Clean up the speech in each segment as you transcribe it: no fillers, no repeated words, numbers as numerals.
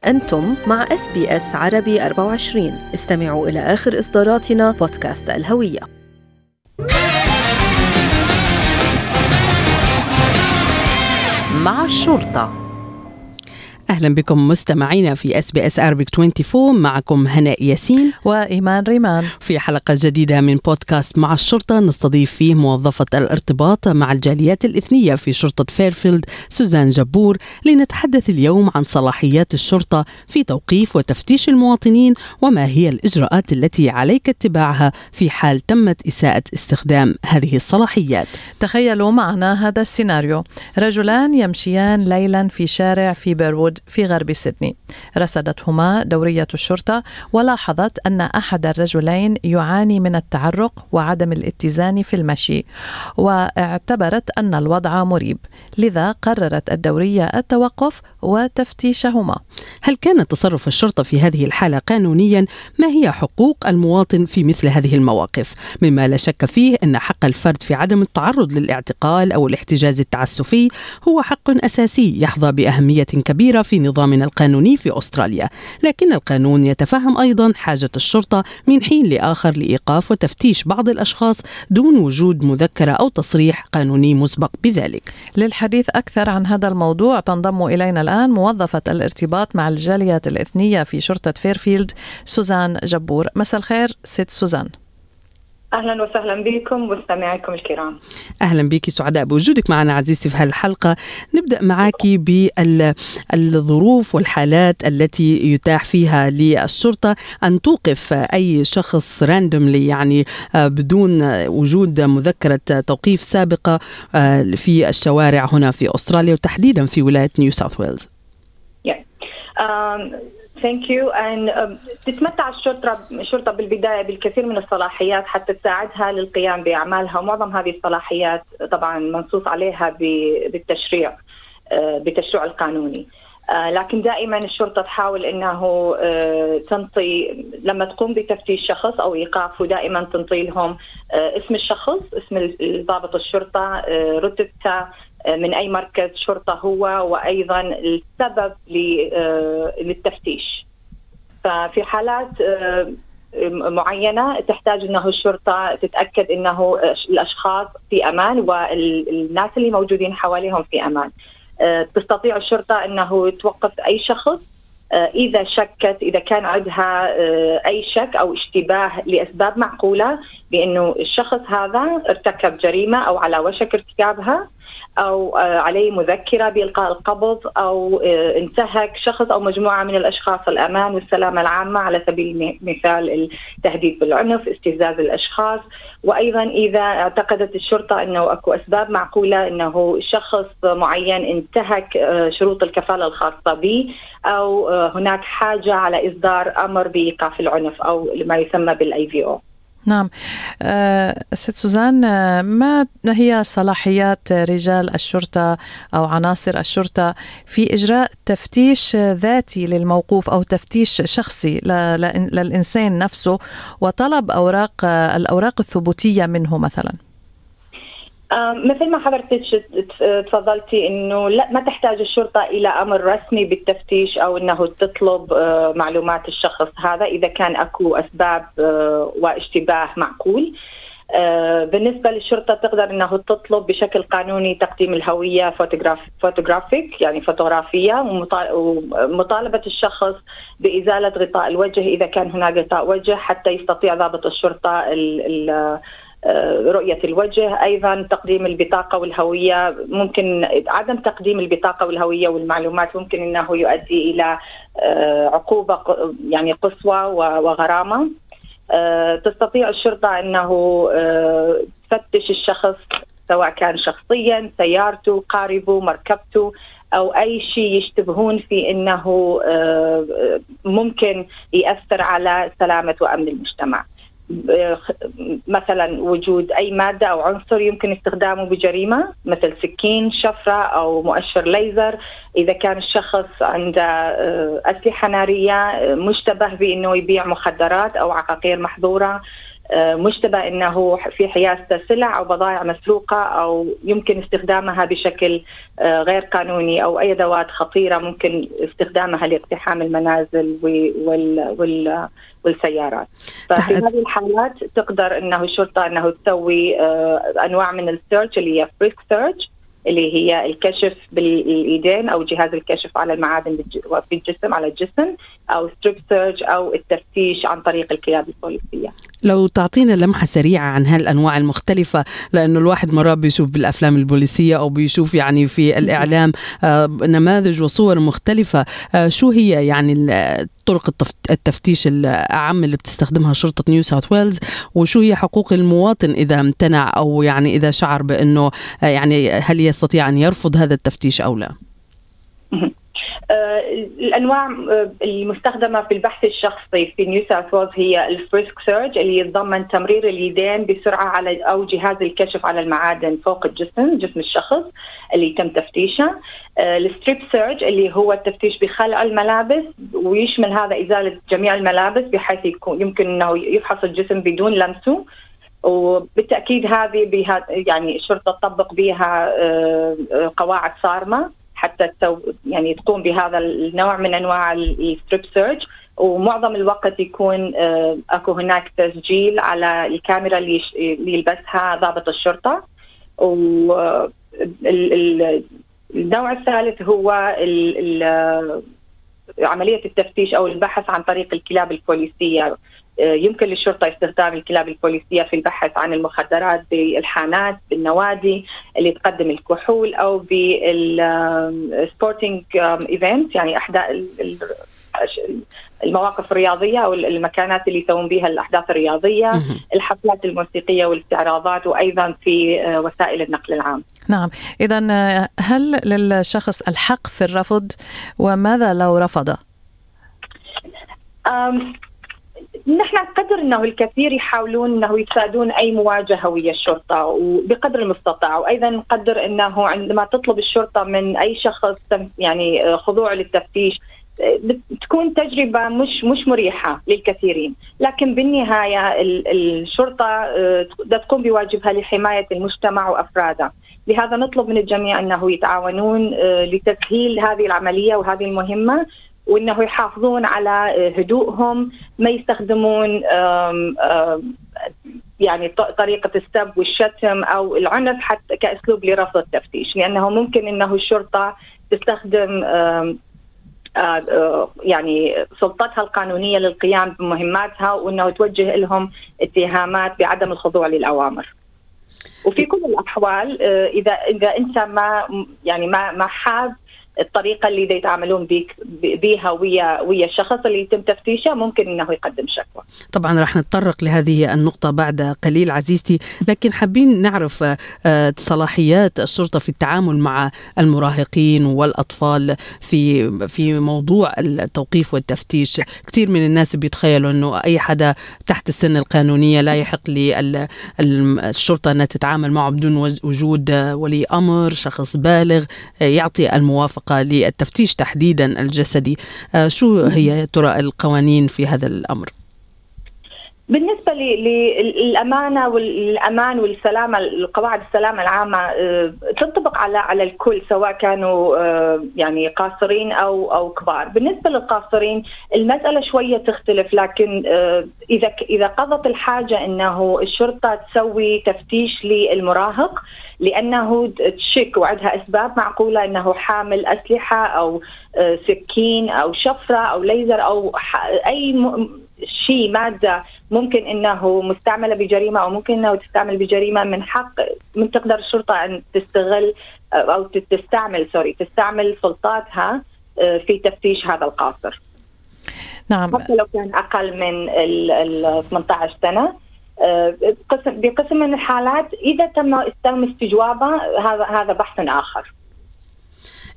أنتم مع SBS عربي 24. استمعوا إلى آخر إصداراتنا بودكاست الهوية. مع الشرطة. أهلا بكم مستمعينا في SBS Arabic 24. معكم هناء ياسين وإيمان ريمان في حلقة جديدة من بودكاست مع الشرطة، نستضيف فيه موظفة الارتباط مع الجاليات الإثنية في شرطة فيرفيلد سوزان جبور، لنتحدث اليوم عن صلاحيات الشرطة في توقيف وتفتيش المواطنين، وما هي الإجراءات التي عليك اتباعها في حال تمت إساءة استخدام هذه الصلاحيات. تخيلوا معنا هذا السيناريو: رجلان يمشيان ليلا في شارع في بيرود في غرب سيدني، رصدتهما دورية الشرطة ولاحظت أن أحد الرجلين يعاني من التعرق وعدم الاتزان في المشي، واعتبرت أن الوضع مريب، لذا قررت الدورية التوقف وتفتيشهما. هل كان تصرف الشرطة في هذه الحالة قانونيا؟ ما هي حقوق المواطن في مثل هذه المواقف؟ مما لا شك فيه أن حق الفرد في عدم التعرض للاعتقال أو الاحتجاز التعسفي هو حق أساسي يحظى بأهمية كبيرة في نظامنا القانوني في أستراليا، لكن القانون يتفهم أيضا حاجة الشرطة من حين لآخر لإيقاف وتفتيش بعض الأشخاص دون وجود مذكرة أو تصريح قانوني مسبق بذلك. للحديث أكثر عن هذا الموضوع تنضم إلينا الآن موظفة الارتباط مع الجاليات الإثنية في شرطة فيرفيلد سوزان جبور. مساء الخير ست سوزان. أهلا وسهلا بكم مستمعيكم الكرام. أهلا بك، سعداء بوجودك معنا عزيزتي في هالحلقة. نبدأ معك بالظروف والحالات التي يتاح فيها للشرطة أن توقف أي شخص راندوملي، يعني بدون وجود مذكرة توقيف سابقة في الشوارع هنا في أستراليا وتحديدا في ولاية نيو ساوث ويلز. Thank you. تتمتع الشرطة بالبداية بالكثير من الصلاحيات حتى تساعدها للقيام بأعمالها، ومعظم هذه الصلاحيات طبعا منصوص عليها بالتشريع القانوني. لكن دائما الشرطة تحاول أنه تنطي لما تقوم بتفتيش شخص أو إيقافه، دائما تنطي لهم اسم الشخص، اسم ضابط الشرطة، رتبته، من أي مركز شرطة هو، وأيضا السبب للتفتيش. ففي حالات معينة تحتاج أنه الشرطة تتأكد أنه الأشخاص في أمان والناس اللي موجودين حواليهم في أمان. تستطيع الشرطة أنه توقف أي شخص إذا كان عندها أي شك أو اشتباه لأسباب معقولة بأنه الشخص هذا ارتكب جريمة أو على وشك ارتكابها، أو عليه مذكرة بإلقاء القبض، أو انتهك شخص أو مجموعة من الأشخاص الأمان والسلامة العامة، على سبيل المثال التهديد بالعنف، استفزاز الأشخاص. وأيضا إذا اعتقدت الشرطة أنه أكو أسباب معقولة أنه شخص معين انتهك شروط الكفالة الخاصة به، أو هناك حاجة على إصدار أمر بإيقاف العنف أو ما يسمى بالAVO. نعم. ست سوزان، ما هي صلاحيات رجال الشرطة أو عناصر الشرطة في إجراء تفتيش ذاتي للموقوف أو تفتيش شخصي للإنسان نفسه وطلب الأوراق الثبوتية منه مثلا؟ مثل ما حضرتك تفضلتي انه لا، ما تحتاج الشرطة الى امر رسمي بالتفتيش او انه تطلب معلومات الشخص هذا اذا كان اكو اسباب واشتباه معقول. بالنسبة للشرطة تقدر انه تطلب بشكل قانوني تقديم الهوية فوتوغرافيك، يعني فوتوغرافية، ومطالبة الشخص بإزالة غطاء الوجه إذا كان هناك غطاء وجه حتى يستطيع ضابط الشرطة رؤية الوجه. أيضا تقديم البطاقة والهوية، ممكن عدم تقديم البطاقة والهوية والمعلومات ممكن أنه يؤدي إلى عقوبة يعني قصوى وغرامة. تستطيع الشرطة أنه تفتش الشخص سواء كان شخصيا، سيارته، قاربه، مركبته، أو أي شيء يشتبهون في أنه ممكن يأثر على سلامة وأمن المجتمع. مثلا وجود أي مادة أو عنصر يمكن استخدامه بجريمة، مثل سكين، شفرة أو مؤشر ليزر. إذا كان الشخص عنده أسلحة نارية، مشتبه بأنه يبيع مخدرات أو عقاقير محظورة، مشتبه أنه في حيازة سلع أو بضائع مسروقة أو يمكن استخدامها بشكل غير قانوني أو أي أدوات خطيرة ممكن استخدامها لاقتحام المنازل والسيارات. ففي هذه الحالات تقدر أنه الشرطة أنه تسوي أنواع من السيرش اللي هي فريسك سيرش اللي هي الكشف بالإيدين أو جهاز الكشف على المعادن في الجسم على الجسم، أو ستريب سيرش أو التفتيش عن طريق الكلاب البوليسية. لو تعطينا لمحة سريعة عن هالأنواع المختلفة، لأنه الواحد مرات بيشوف بالأفلام البوليسية أو بيشوف يعني في الإعلام نماذج وصور مختلفة، شو هي يعني طرق التفتيش الأعم اللي بتستخدمها شرطة نيو ساوث ويلز، وشو هي حقوق المواطن إذا امتنع أو يعني إذا شعر بأنه يعني هل يستطيع أن يرفض هذا التفتيش أو لا؟ الأنواع المستخدمة في البحث الشخصي في نيو ساوث ويلز هي الفريسك سيرج اللي يتضمن تمرير اليدين بسرعة على أو جهاز الكشف على المعادن فوق جسم الشخص اللي يتم تفتيشه. الستريب سيرج اللي هو التفتيش بخلع الملابس، ويشمل هذا إزالة جميع الملابس بحيث يمكن أنه يفحص الجسم بدون لمسه. وبالتأكيد هذه يعني الشرطة تطبق بها قواعد صارمة حتى يعني تقوم بهذا النوع من أنواع الستريب سيرج، ومعظم الوقت يكون أكو هناك تسجيل على الكاميرا اللي يلبسها ضابط الشرطة. والنوع الثالث هو عملية التفتيش أو البحث عن طريق الكلاب البوليسية. يمكن للشرطة استخدام الكلاب البوليسية في البحث عن المخدرات بالحانات بالنوادي اللي تقدم الكحول أو بالسبورتينج إيفنت، يعني المواقف الرياضية أو المكانات اللي يسوون بها الأحداث الرياضية، الحفلات الموسيقية والاستعراضات، وأيضا في وسائل النقل العام. نعم، إذن هل للشخص الحق في الرفض، وماذا لو رفض؟ نحن نقدر أنه الكثير يحاولون أنه يساعدون أي مواجهة ويا الشرطة وبقدر المستطاع، وأيضا نقدر أنه عندما تطلب الشرطة من أي شخص يعني خضوع للتفتيش بتكون تجربة مش مريحة للكثيرين، لكن بالنهاية الشرطة تقوم بواجبها لحماية المجتمع وأفراده. لهذا نطلب من الجميع أنه يتعاونون لتسهيل هذه العملية وهذه المهمة، وأنه يحافظون على هدوءهم، ما يستخدمون يعني طريقة السب والشتم أو العنف حتى كأسلوب لرفض التفتيش، لأنه ممكن أنه الشرطة تستخدم يعني سلطتها القانونية للقيام بمهماتها، وأنه توجه لهم اتهامات بعدم الخضوع للأوامر. وفي كل الأحوال إذا أنت ما حاب الطريقة اللي يتعاملون بيها ويا الشخص اللي يتم تفتيشه، ممكن أنه يقدم شكوى. طبعا رح نتطرق لهذه النقطة بعد قليل عزيزتي، لكن حابين نعرف صلاحيات الشرطة في التعامل مع المراهقين والأطفال في موضوع التوقيف والتفتيش. كثير من الناس بيتخيلوا أنه أي حدا تحت السن القانونية لا يحق للشرطة أنها تتعامل معه بدون وجود ولي أمر، شخص بالغ يعطي الموافقة للتفتيش تحديدا الجسدي. شو هي ترى القوانين في هذا الأمر؟ بالنسبة للأمانة والأمان والسلامة، القواعد السلامة العامة تنطبق على الكل سواء كانوا يعني قاصرين أو كبار. بالنسبة للقاصرين المسألة شوية تختلف، لكن إذا قضت الحاجة أنه الشرطة تسوي تفتيش للمراهق لأنه تشك وعندها أسباب معقولة أنه حامل أسلحة أو سكين أو شفرة أو ليزر أو أي شيء مادة ممكن أنه مستعملة بجريمة أو ممكن أنه تستعمل بجريمة، من تقدر الشرطة أن تستغل أو تستعمل سلطاتها في تفتيش هذا القاصر. نعم. حتى لو كان أقل من 18 سنة. بقسم من الحالات إذا تم استجوابه هذا بحث آخر.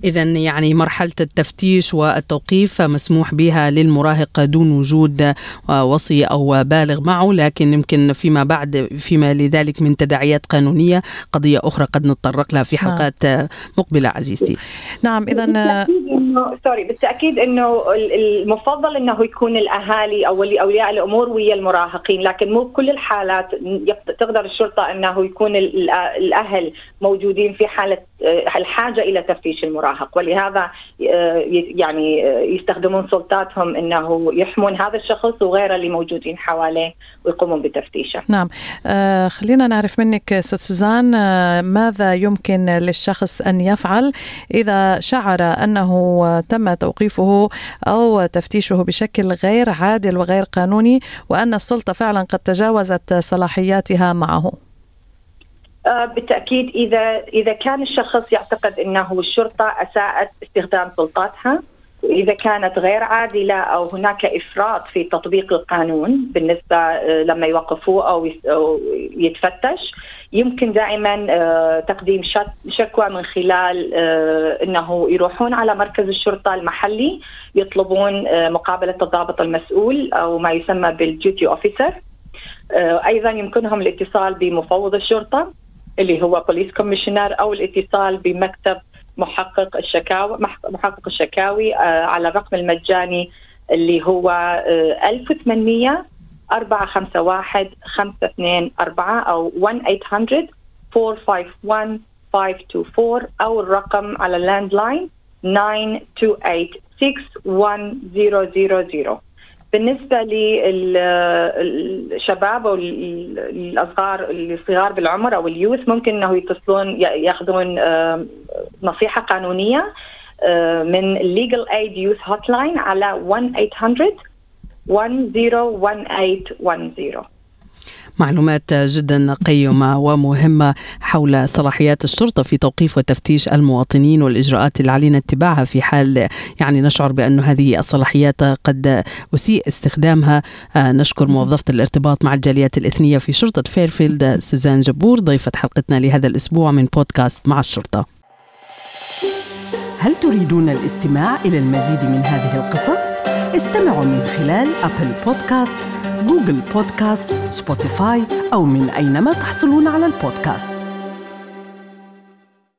إذن يعني مرحلة التفتيش والتوقيف مسموح بها للمراهق دون وجود وصي أو بالغ معه، لكن يمكن فيما لذلك من تداعيات قانونية قضية أخرى قد نتطرق لها في حلقات مقبلة عزيزتي. نعم، إذن بالتأكيد إنه المفضل إنه يكون الأهالي أو أولياء الأمور ويا المراهقين، لكن مو بكل الحالات تقدر الشرطة إنه يكون الأهل موجودين في حالة الحاجة إلى تفتيش المراهق، ولهذا يعني يستخدمون سلطاتهم إنه يحمون هذا الشخص وغيره اللي موجودين حواليه ويقومون بتفتيشه. نعم، خلينا نعرف منك ست سوزان، ماذا يمكن للشخص أن يفعل إذا شعر أنه تم توقيفه أو تفتيشه بشكل غير عادل وغير قانوني وأن السلطة فعلا قد تجاوزت صلاحياتها معه؟ بالتأكيد إذا كان الشخص يعتقد أنه الشرطة أساءت استخدام سلطاتها، وإذا كانت غير عادلة أو هناك إفراط في تطبيق القانون بالنسبة لما يوقفوه أو يتفتش، يمكن دائما تقديم شكوى من خلال أنه يروحون على مركز الشرطة المحلي يطلبون مقابلة الضابط المسؤول أو ما يسمى بالديوتي أوفيسر. أيضا يمكنهم الاتصال بمفوض الشرطة اللي هو بوليس كوميشنر، أو الاتصال بمكتب محقق الشكاوي على الرقم المجاني اللي هو 1800 451 524 أو 1-800-451-524 أو الرقم على اللاندلاين 928-6100. بالنسبة للشباب أو الصغار بالعمر أو اليوث، ممكن أنه يتصلون يأخذون نصيحة قانونية من Legal Aid Youth Hotline على 1-800-101810. معلومات جدا قيمة ومهمة حول صلاحيات الشرطة في توقيف وتفتيش المواطنين والإجراءات اللي علينا اتباعها في حال يعني نشعر بأن هذه الصلاحيات قد أسيء استخدامها. نشكر موظفة الارتباط مع الجاليات الإثنية في شرطة فيرفيلد سوزان جبور، ضيفة حلقتنا لهذا الأسبوع من بودكاست مع الشرطة. هل تريدون الاستماع إلى المزيد من هذه القصص؟ استمعوا من خلال أبل بودكاست، جوجل بودكاست، سبوتيفاي أو من أينما تحصلون على البودكاست.